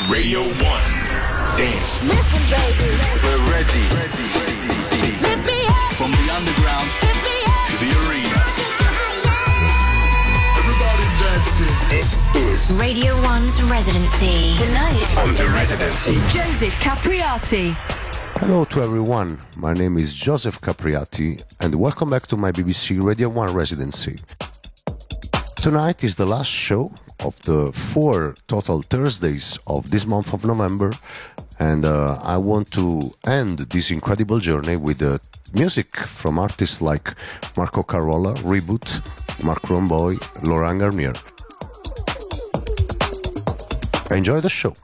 Radio 1. Dance. Listen, baby. We're ready. Lift me up. From the underground Lift me up. To the arena. Everybody dancing. This is Radio 1's Residency. Tonight. on the Residency. Joseph Capriati. Hello to everyone, my name is Joseph Capriati and welcome back to my BBC Radio 1 Residency. Tonight is the last show of the 4 total Thursdays of this month of November, and I want to end this incredible journey with music from artists like Marco Carola, Reboot, Mark Romboy, Laurent Garnier. Enjoy the show.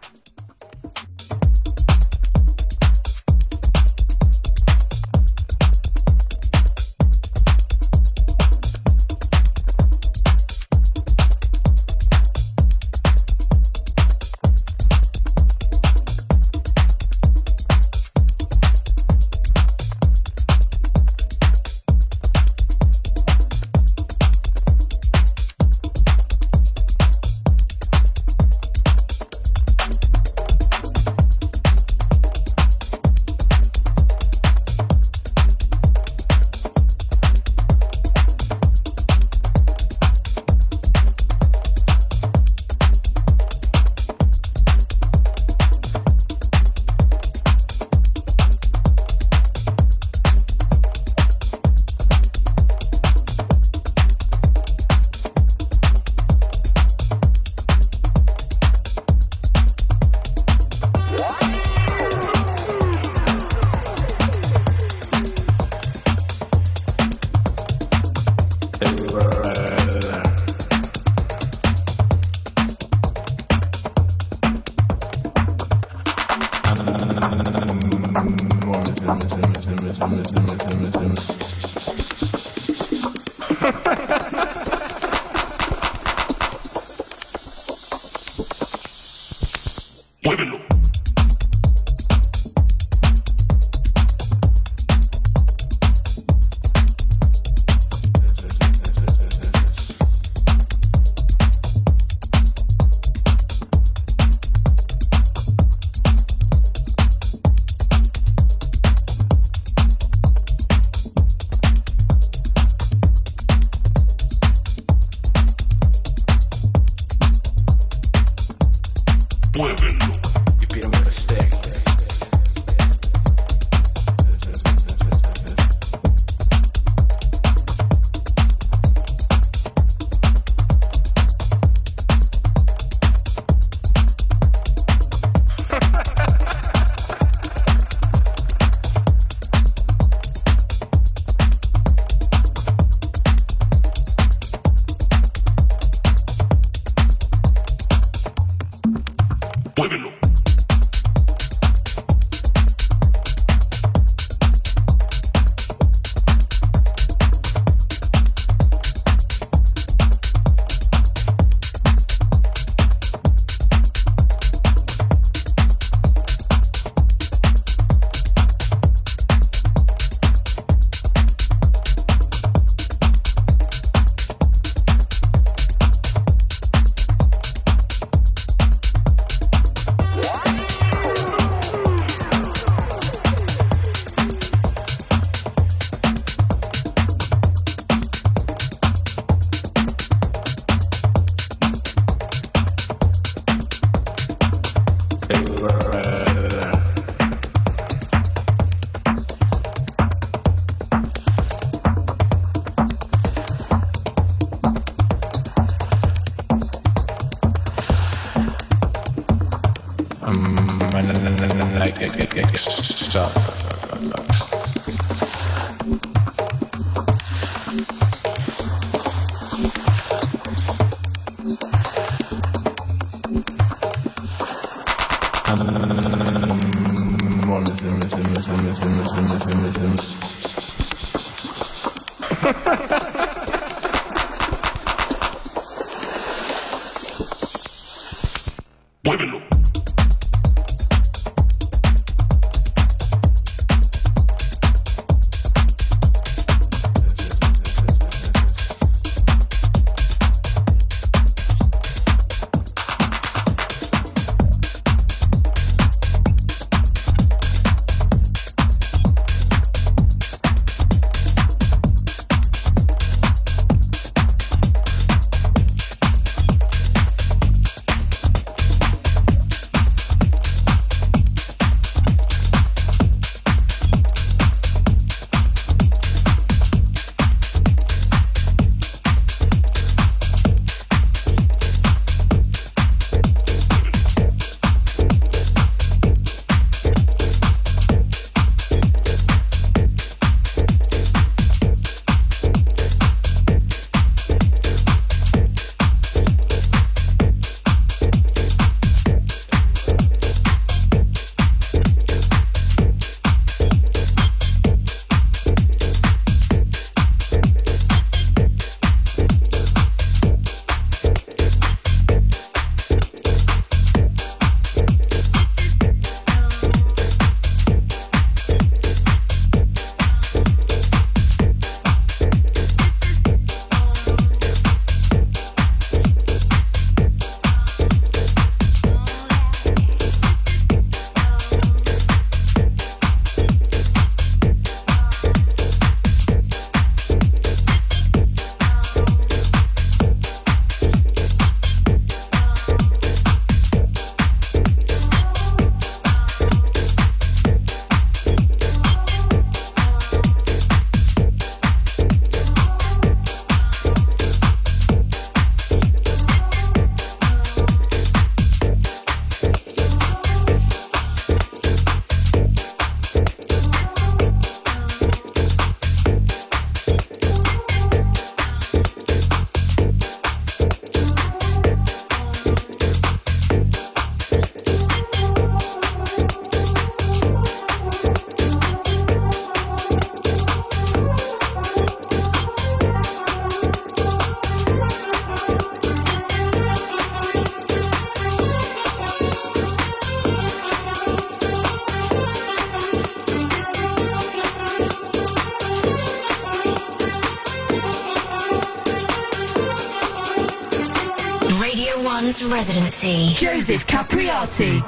One's Residency. Joseph Capriati.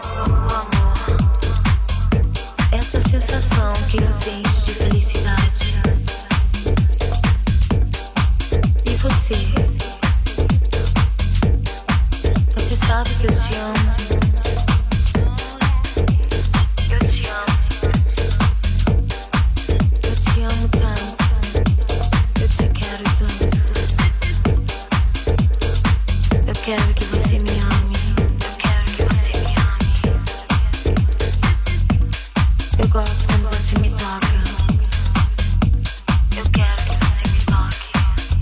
Essa sensação que eu sinto de felicidade. E você? Você sabe que eu te amo. Eu te amo. Eu te amo tanto. Eu te quero tanto. Eu quero que você me ame. Eu quero que você me ame. Eu gosto quando você me toca. Eu quero que você me toque.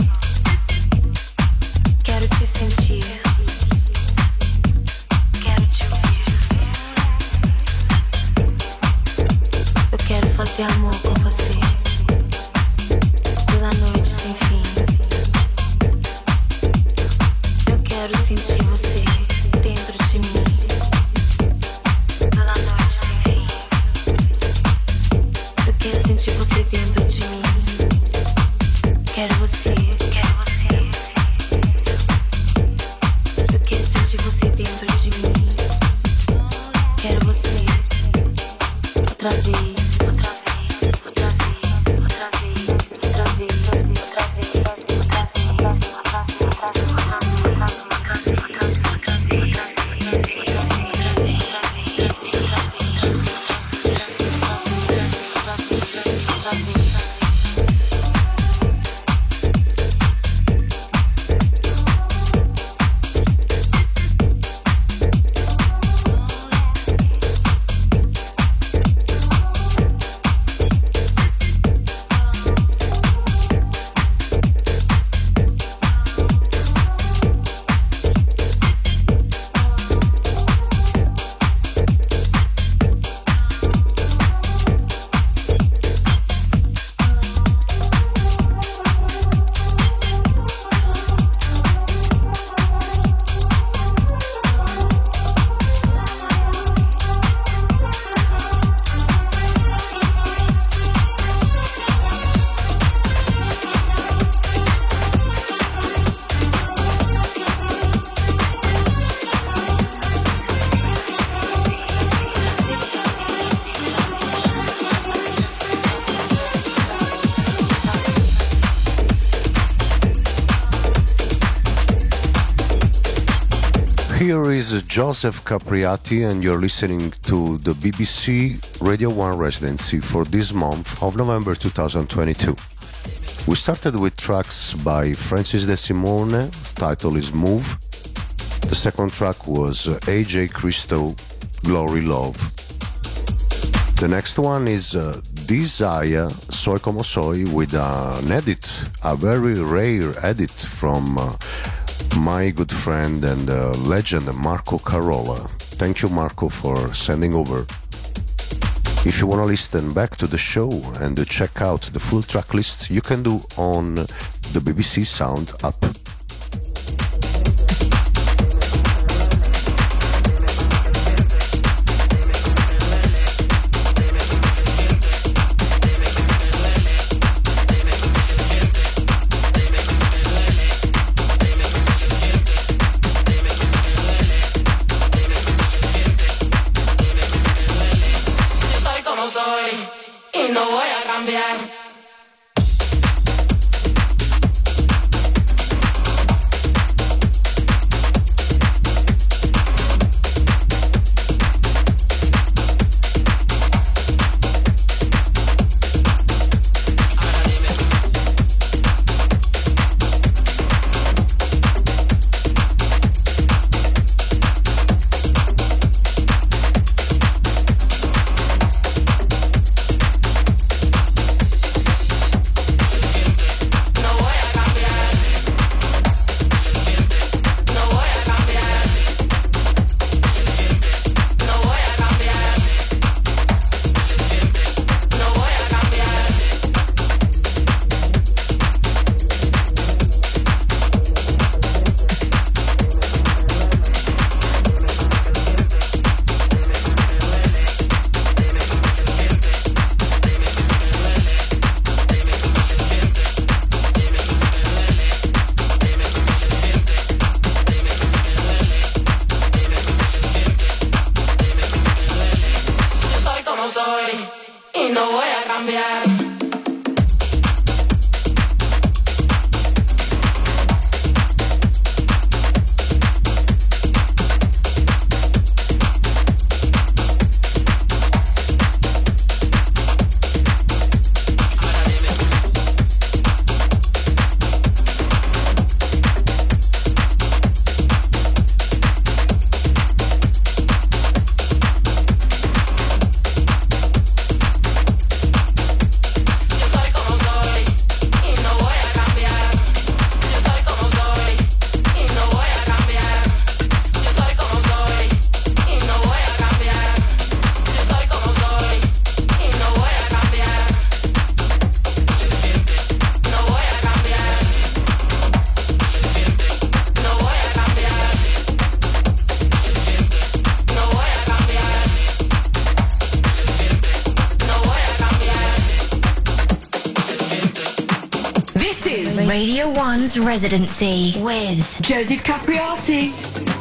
Quero te sentir. Quero te ouvir. Eu quero fazer amor com você pela noite sem fim. Eu quero sentir você dentro de mim pela noite sem fim. Eu quero sentir você dentro de mim. Quero você, quero você. Eu quero sentir você dentro de mim. Quero você outra vez, outra vez, outra vez, outra vez, outra vez, outra vez, Here is Joseph Capriati, and you're listening to the BBC Radio 1 residency for this month of November 2022. We started with tracks by Francis De Simone, title is Move. The second track was AJ Christo, Glory Love. The next one is Desire, Soy Como Soy, with an edit, a very rare edit from my good friend and legend Marco Carola. Thank you, Marco, for sending over. If you want to listen back to the show and check out the full track list, you can do on the BBC Sound app. Radio 1's residency with Joseph Capriati.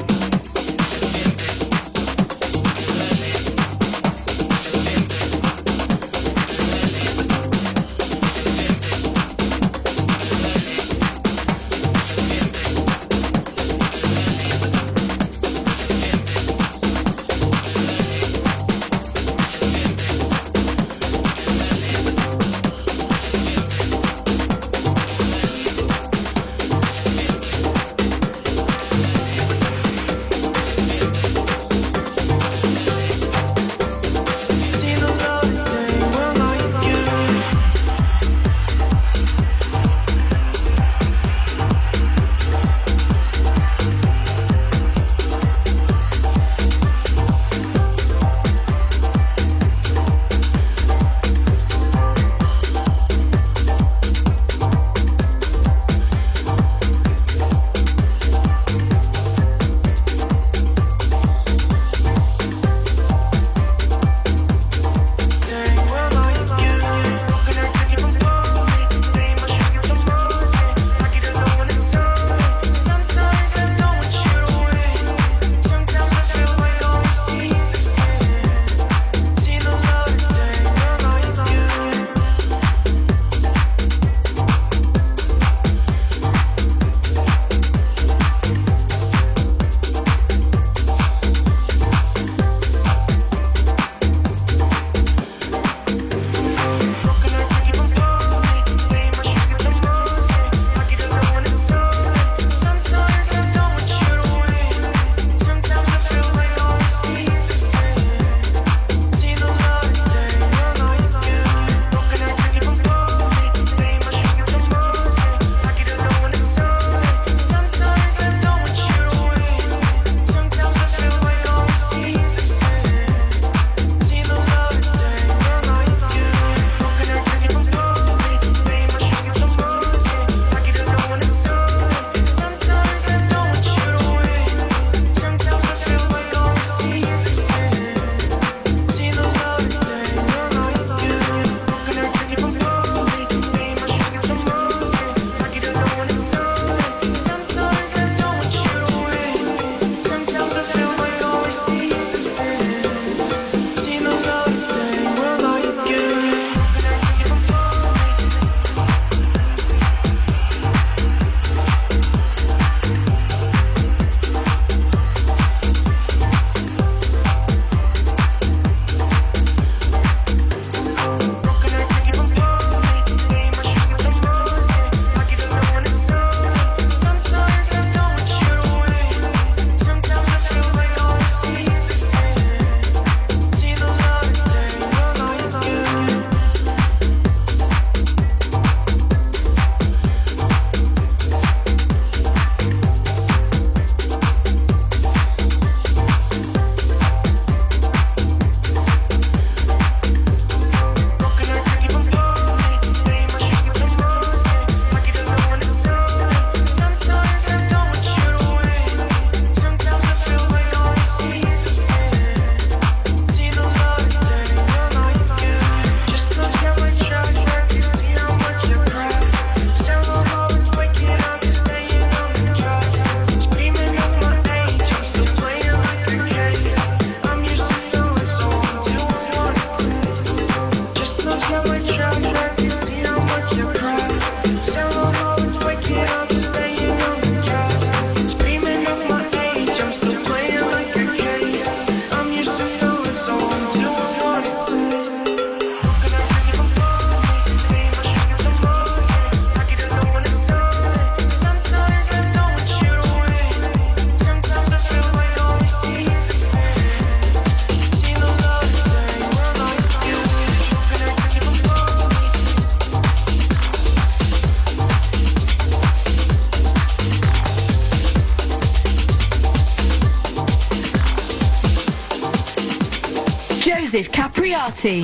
Joseph Capriati.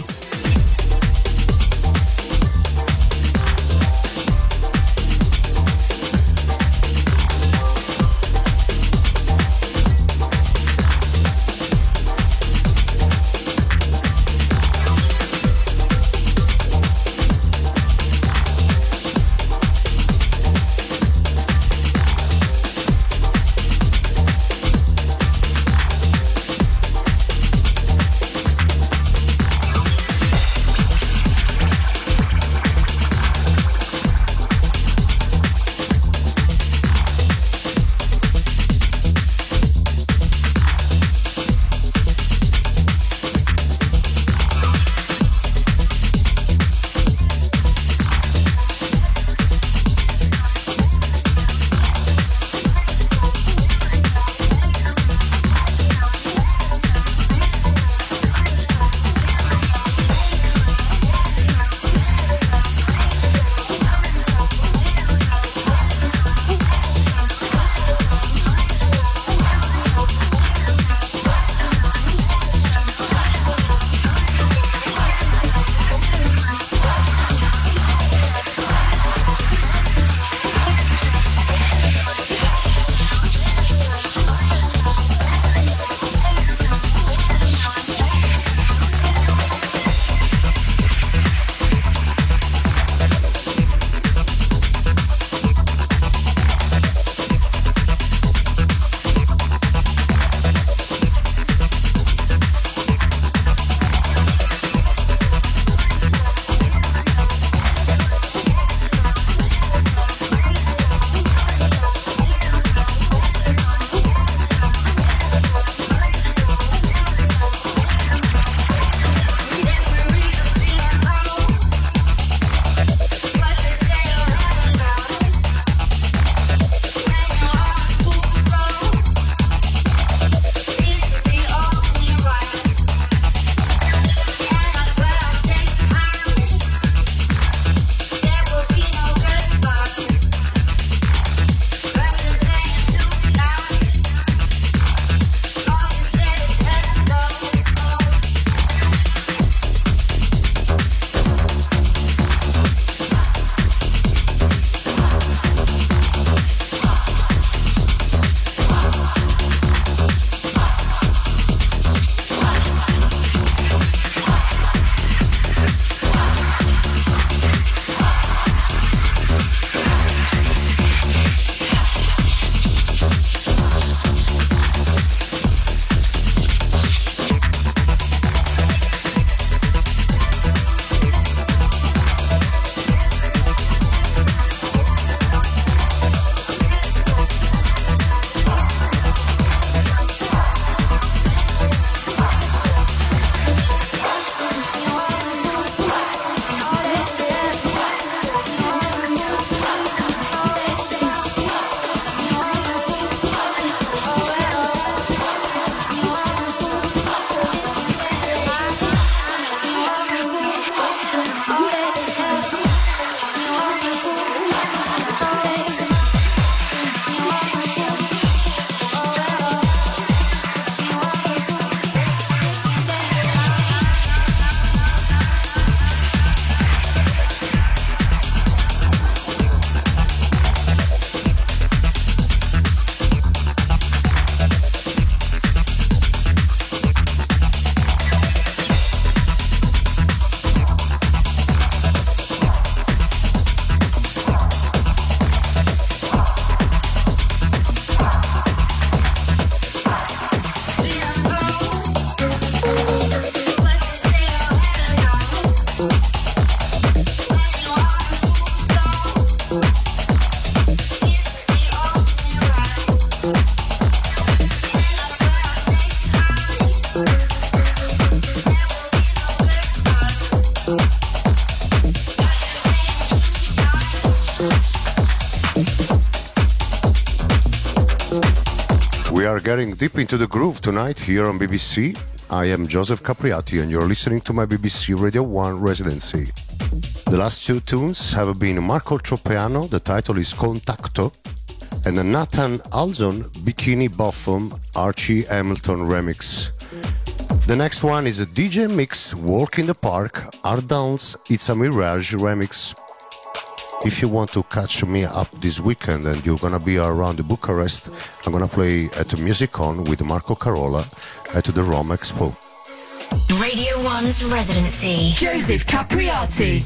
getting deep into the groove tonight here on BBC. I am Joseph Capriati and you're listening to my BBC Radio 1 residency. The last two tunes have been Marco Tropeano, the title is Contacto, and the Nathan Alzon Bikini Bottom Archie Hamilton remix. The next one is a DJ Mix Walk in the Park, Ardance It's a Mirage remix. If you want to catch me up this weekend and you're gonna be around Bucharest, I'm gonna play at the Music On with Marco Carola at the Rome Expo. Radio 1's residency. Joseph Capriati.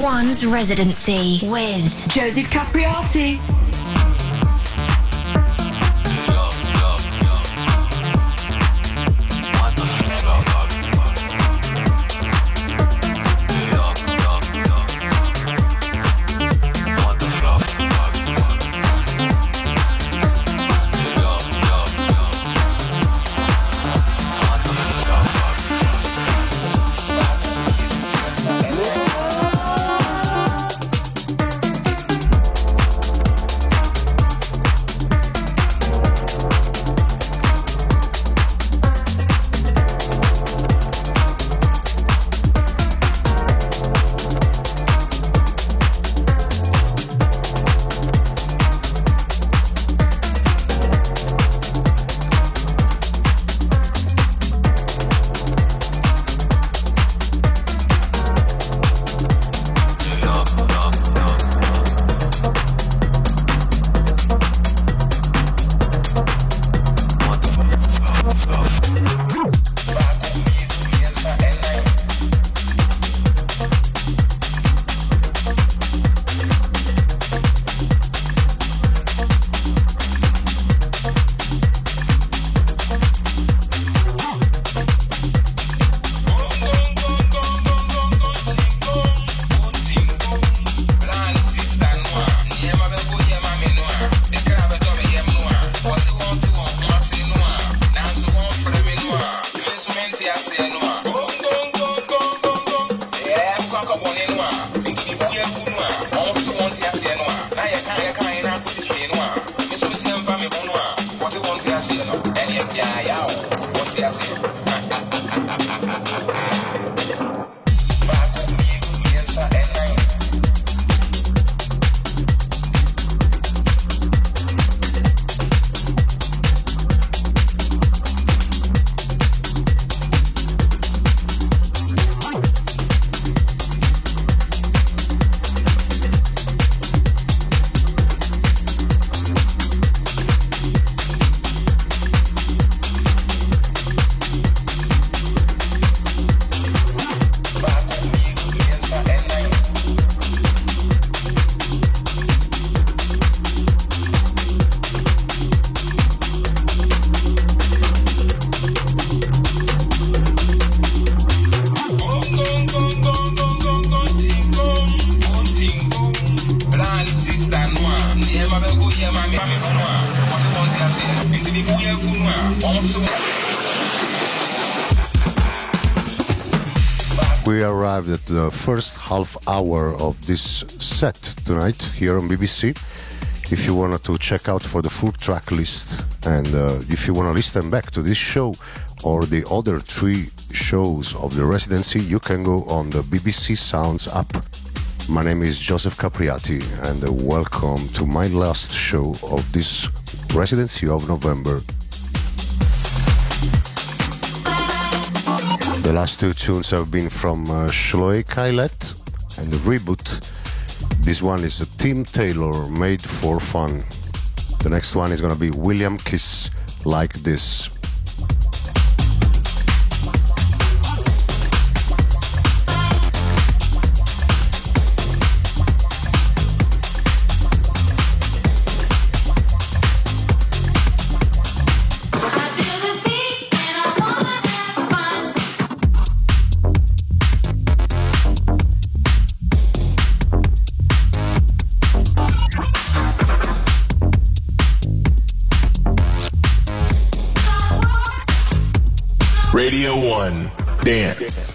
One's residency with Joseph Capriati. We arrived at the first half hour of this set tonight here on BBC. If you wanted to check out for the full track list and if you want to listen back to this show or the other 3 shows of the residency, you can go on the BBC Sounds app. My name is Joseph Capriati and welcome to my last show of this residency of November. The last 2 tunes have been from Shloe Kailet and the Reboot. This one is a Tim Taylor, Made for Fun. The next one is going to be William Kiss, Like This. Radio 1 Dance.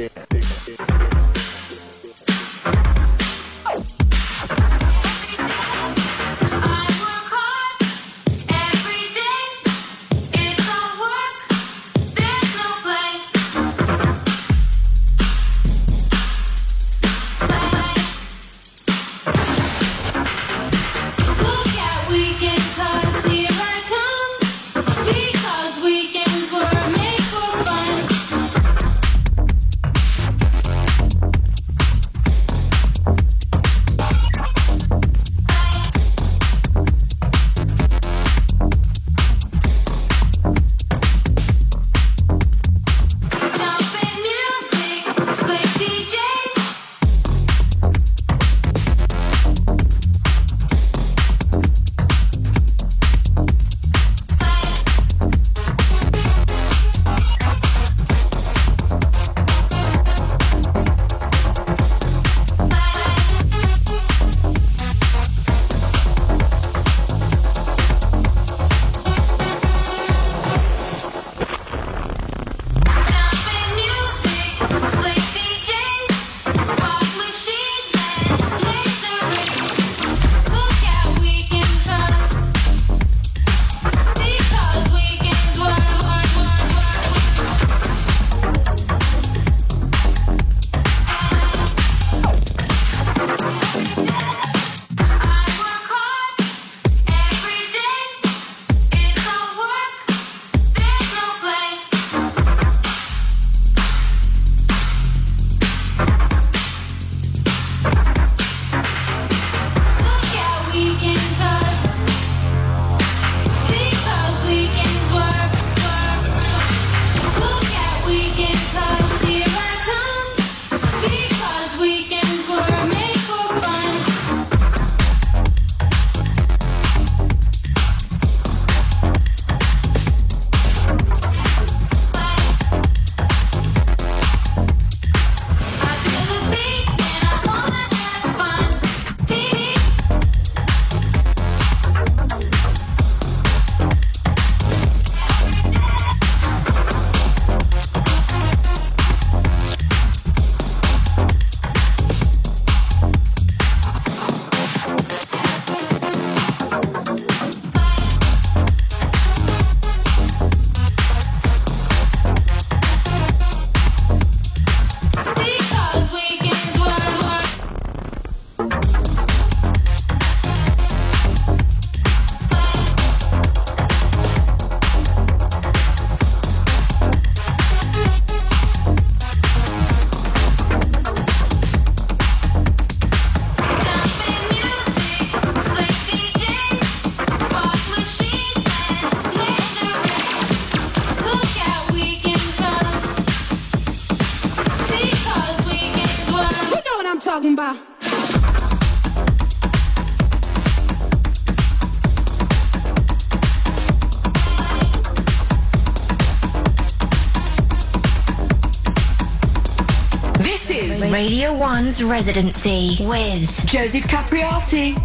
Radio 1's Residency with Joseph Capriati.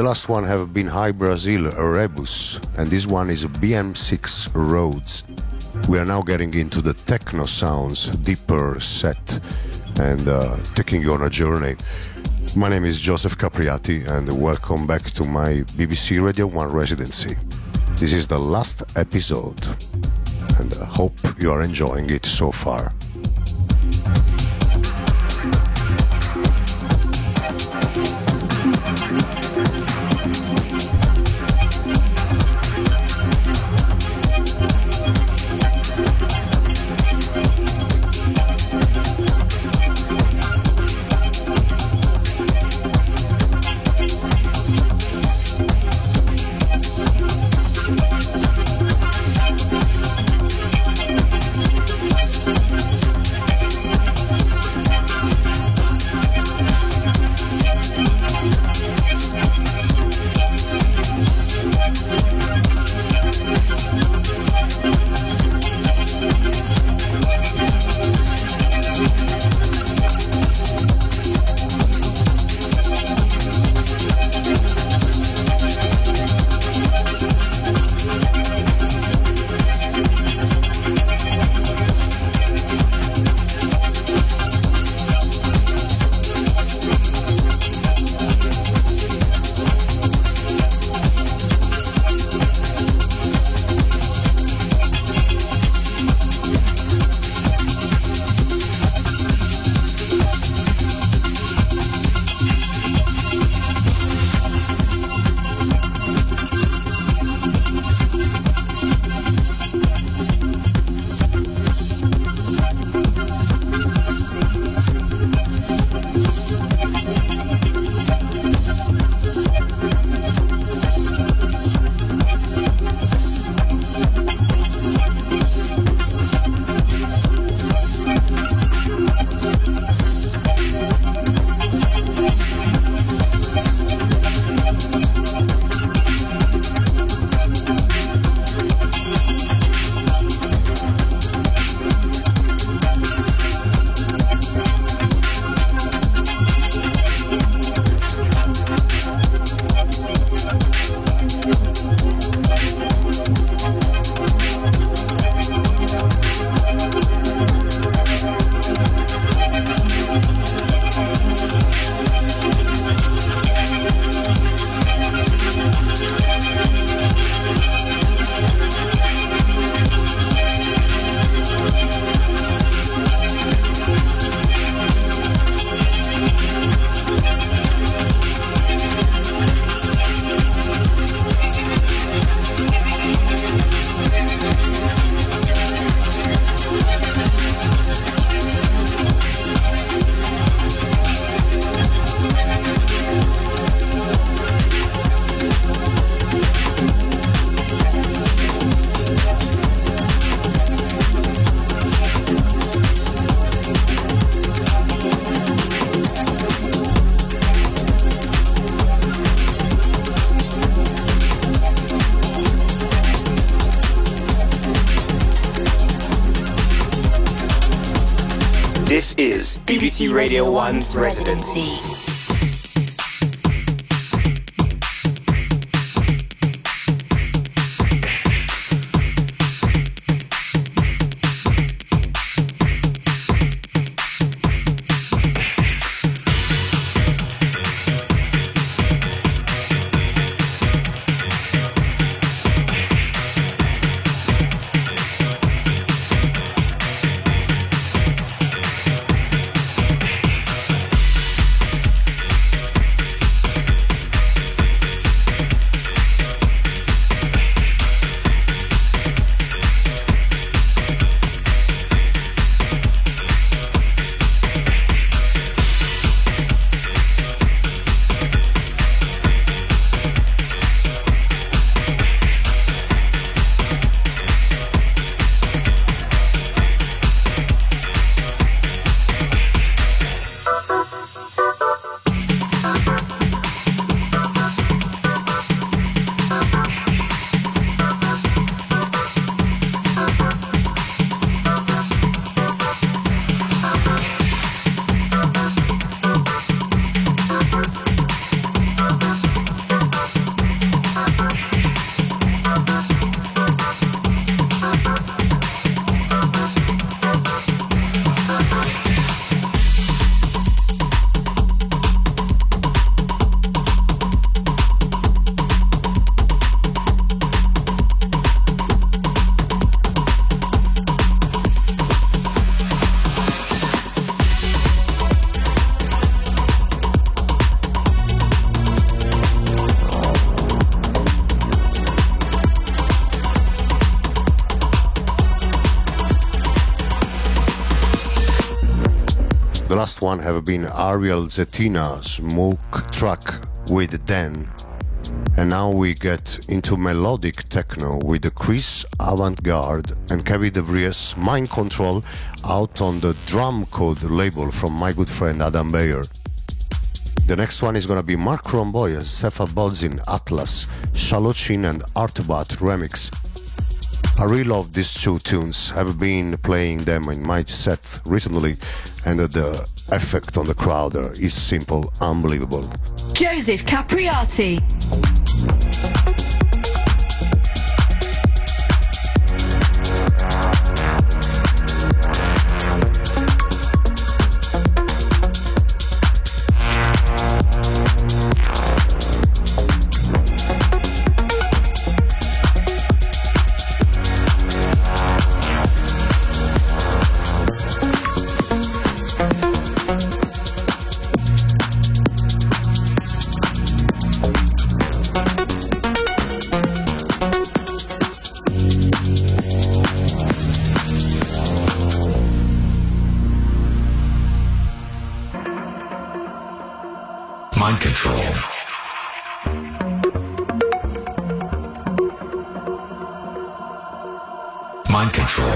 The last one have been High Brazil, Rebus, and this one is BM6 Rhodes. We are now getting into the techno sounds, deeper set, and taking you on a journey. My name is Joseph Capriati, and welcome back to my BBC Radio 1 residency. This is the last episode, and I hope you are enjoying it so far. This is BBC Radio 1's residency. last one have been Ariel Zetina, Smoke Truck with Dan. And now we get into melodic techno with the Chris Avantgarde and Kevin De Vries Mind Control out on the Drum Code label from my good friend Adam Beyer. The next one is gonna be Mark Romboy and Sefa Bodzin Atlas, Shalochin and Artbat remix. I really love these two tunes. I've been playing them in my set recently, and the effect on the crowd is simple, unbelievable. Joseph Capriati. Mind control. Mind control.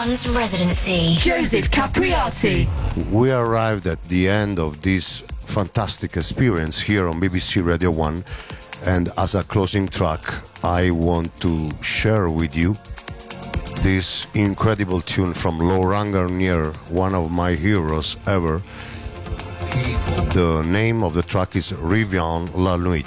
One's residency. Joseph Capriati. We arrived at the end of this fantastic experience here on BBC Radio 1, and as a closing track I want to share with you this incredible tune from Laurent Garnier, one of my heroes ever. The name of the track is Revient la Nuit.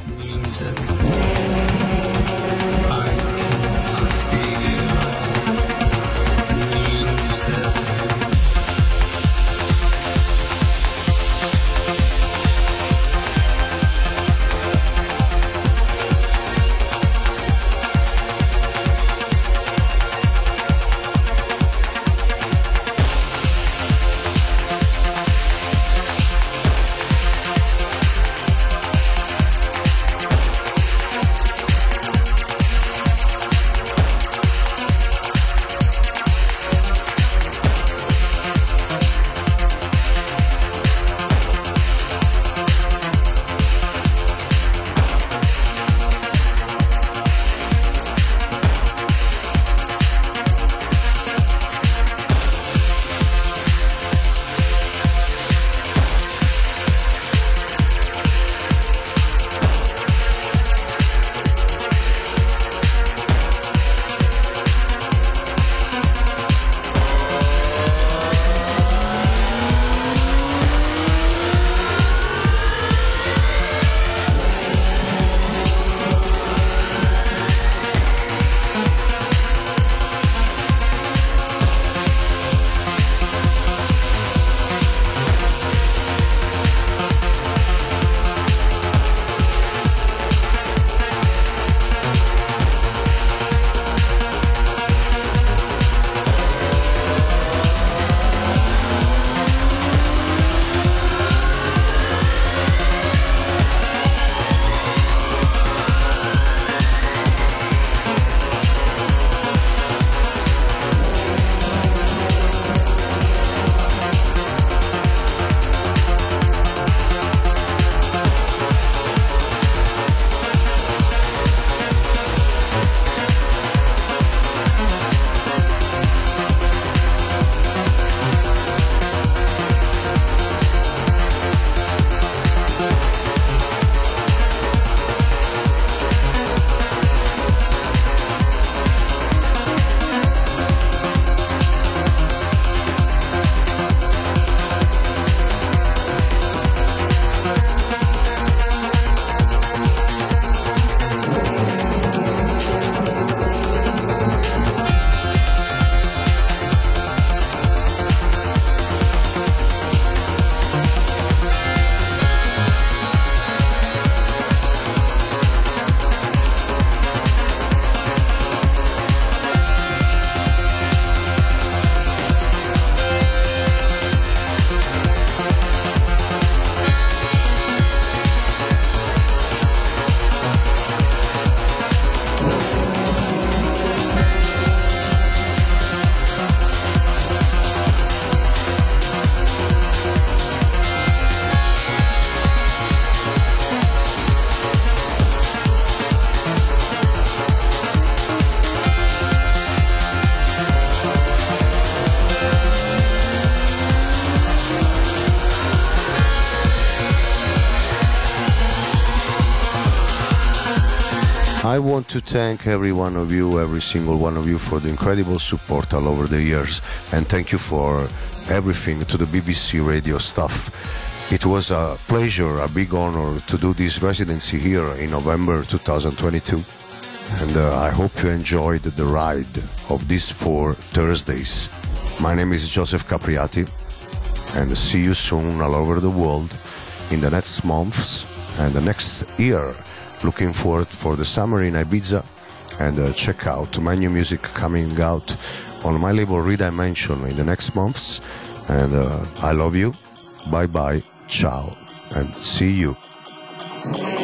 I want to thank every one of you, every single one of you, for the incredible support all over the years, and thank you for everything to the BBC Radio staff. It was a pleasure, a big honor to do this residency here in November 2022, and I hope you enjoyed the ride of these 4 Thursdays. My name is Joseph Capriati, and see you soon all over the world in the next months and the next year. Looking forward for the summer in Ibiza, and check out my new music coming out on my label Redimension in the next months. And I love you. Bye bye, ciao, and see you.